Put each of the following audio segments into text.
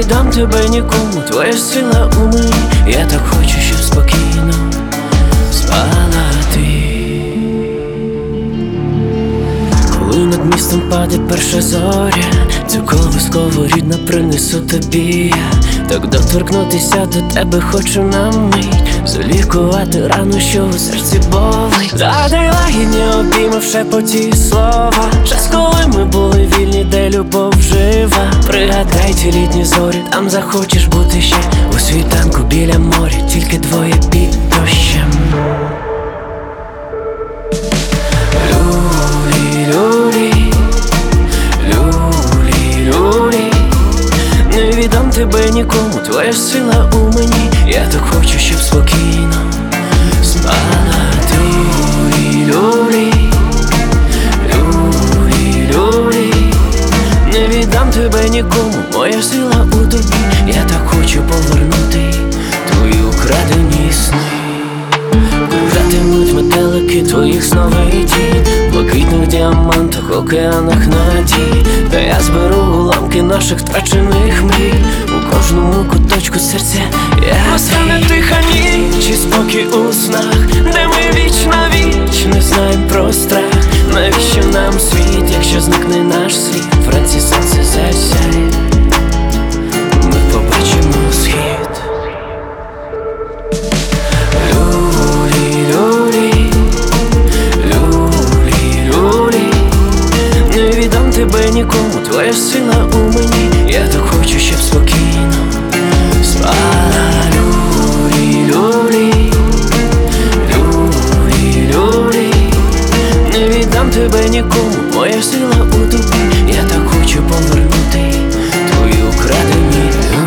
віддам тебе нікому, твоя сила у мені. Я так хочу, щоб спокійно спала ти. Коли над містом паде перша зоря, цю колискову рідна принесу тобі. Так доторкнутися до тебе хочу на мить, залікувати рану, що у серці болить. Загадай лагідні обійми в шепоті слова, час, коли ми були вільні, де любов жива. Пригадай ті літні зорі, там захочеш бути ще у світанку біля моря, тільки двоє під дощем. Не віддам тебе нікому, твоя сила у мені. Я так хочу, щоб спокійно спала ти. Не віддам тебе нікому, моя сила у тобі. Я так хочу повернути твої украдені сни. Кружатимуть метелики твоїх сновидінь, блакитних діамантах, океанах надій. Та я зберу уламки наших втрачених мрій. У кожному куточку серця я настане тиха ніч і спокій у снах, де ми віч на віч не знаєм про страх. Навіщо нам світ, якщо зникне наш світ? Вранці сонце засяє, ми побачимо схід. Не віддам тебе нікому, твоя сила у мені. Я так хочу, щоб спокійно спала. Не віддам тебе нікому, моя сила у тобі. Я так хочу повернути твої украдені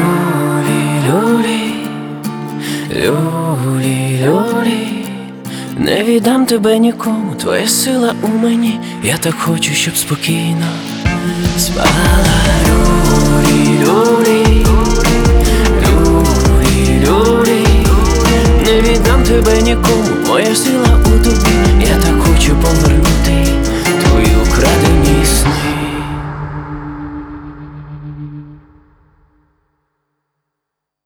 люлі. Не віддам тебе нікому, твоя сила у мені. Я так хочу, щоб спокійно спала. Не віддам тебе нікому, моя сила у тобі. Я так хочу повернути